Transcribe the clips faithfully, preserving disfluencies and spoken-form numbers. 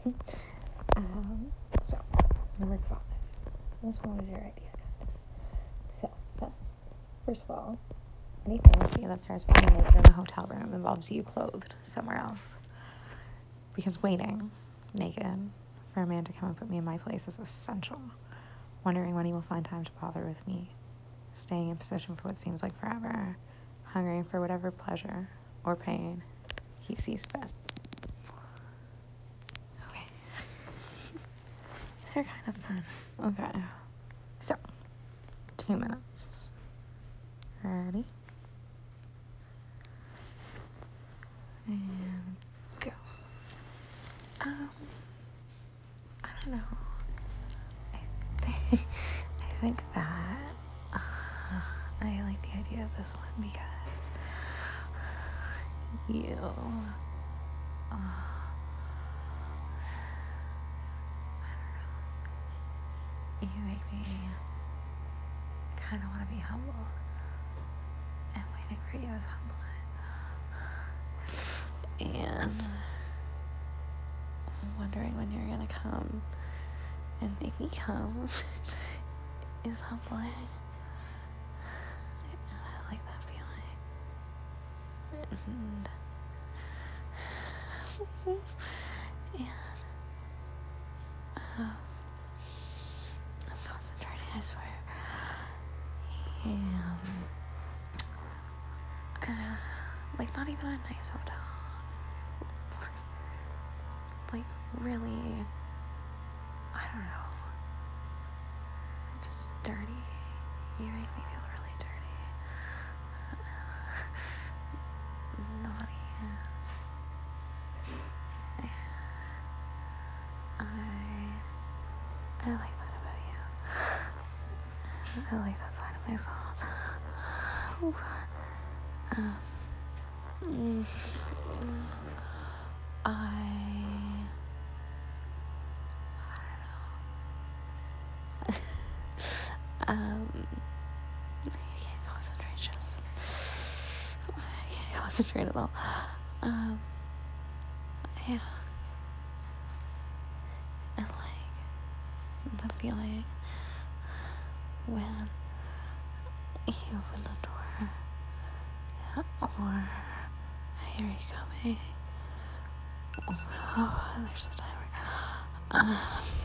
um, so, number five. This one was your idea. So, says, first of all, any fantasy that starts with you naked in a hotel room involves you clothed somewhere else. Because waiting, naked, for a man to come and put me in my place is essential. Wondering when he will find time to bother with me. Staying in position for what seems like forever. Hungering for whatever pleasure or pain he sees fit. Okay. These are kind of fun. Okay. So, two minutes. Ready? And go. Um, I don't know. I think, I think that uh, I like the idea of this one because you, uh, you make me kind of want to be humble, and waiting for you is humbling, and wondering when you're gonna come and make me come is humbling. I like that feeling. And, and um, I'm concentrating, I swear. And uh, like not even a nice hotel. Like really, I don't know. Just dirty. You make me feel really dirty. Naughty. I I like that about you. I like that side of myself. um, mm, I I don't know. um, I can't concentrate. Just I can't concentrate at all. Um, yeah. And like the feeling when you open the door, or I hear you coming. Oh, there's the timer. Um,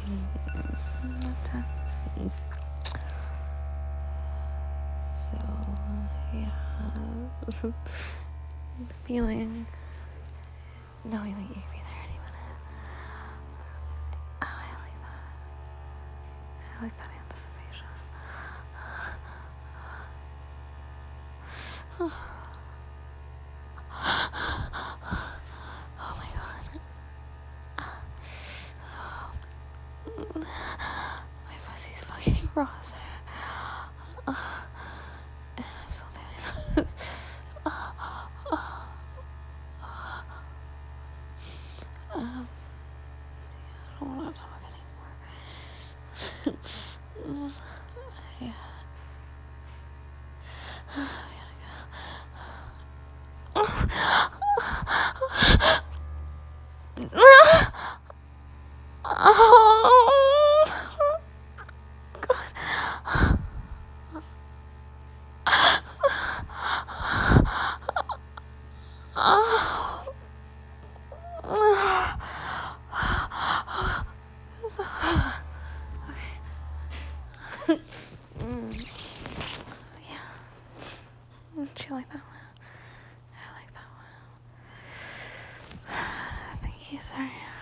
so, yeah. The feeling, knowing that you could be there any minute. Oh, I like that. I like that anticipation. Oh my god. My pussy's fucking raw, sir. And I'm still doing this. Um, I don't want to talk anymore. Yeah. Do you like that one? I like that one. Thank you, sir.